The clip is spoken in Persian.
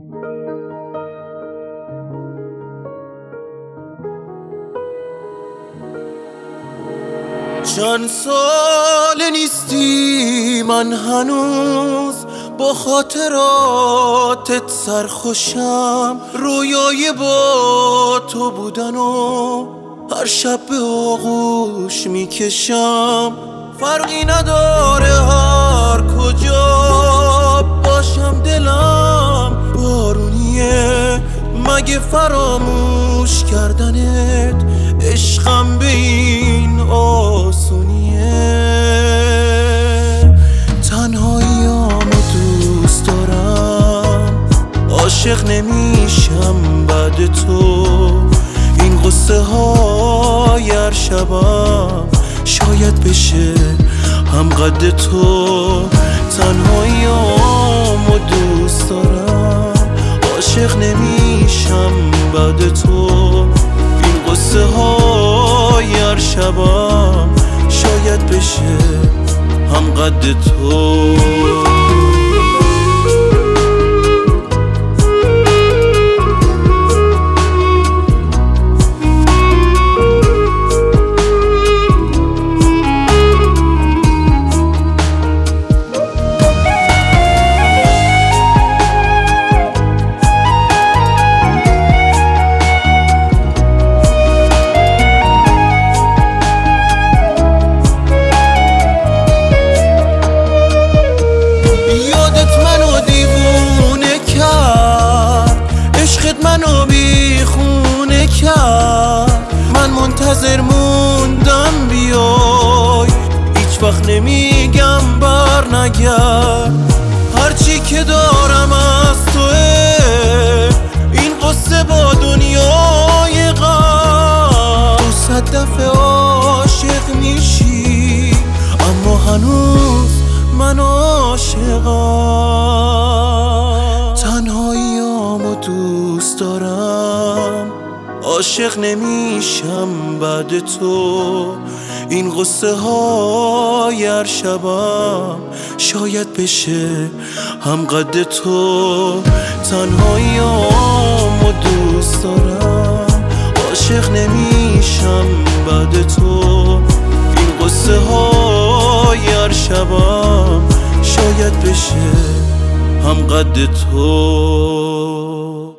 چند سال نیستی من هنوز با خاطراتت سرخوشم، رویای با تو بودن و هر شب به آغوش میکشم. فرقی نداره هر کجا باشم دلم بارونیه، مگه فراموش کردنت عشقم به این آسونیه. تنهاییامو دوست دارم، عاشق نمیشم بعد تو. این قصه های هر شبم شاید بشه هم قد تو. تنهاییامو دوست دارم، عاشق نمیشم بعد تو. این قصه های هر شبم شاید بشه هم قد تو. منو بیخونه کرد، من منتظر موندم بیای، هیچ وقت نمیگم بر نگرد. هرچی که دارم از توه، این قصه با دنیای غم. 200 دفعه عاشق میشی اما هنوز من عاشقم. تنهاییامو دوست دارم، عاشق نمیشم بعد تو. این قصه های هر شبم شاید بشه هم قد تو. تنهاییامو دوست دارم، عاشق نمیشم بعد تو. این قصه های هر شبم شاید بشه هم قد تو.